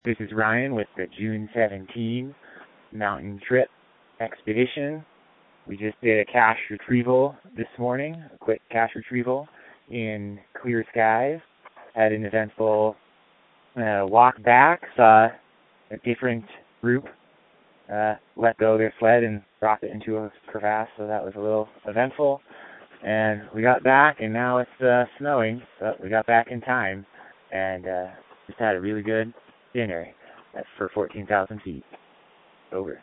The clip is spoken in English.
This is Ryan with the June 17 Mountain Trip Expedition. We just did a cache retrieval this morning, a quick cache retrieval in clear skies. Had an eventful walk back, saw a different group let go of their sled and drop it into a crevasse, so that was a little eventful. And we got back, and now it's snowing, but we got back in time, and just had a really good dinner for 14,000 feet. Over.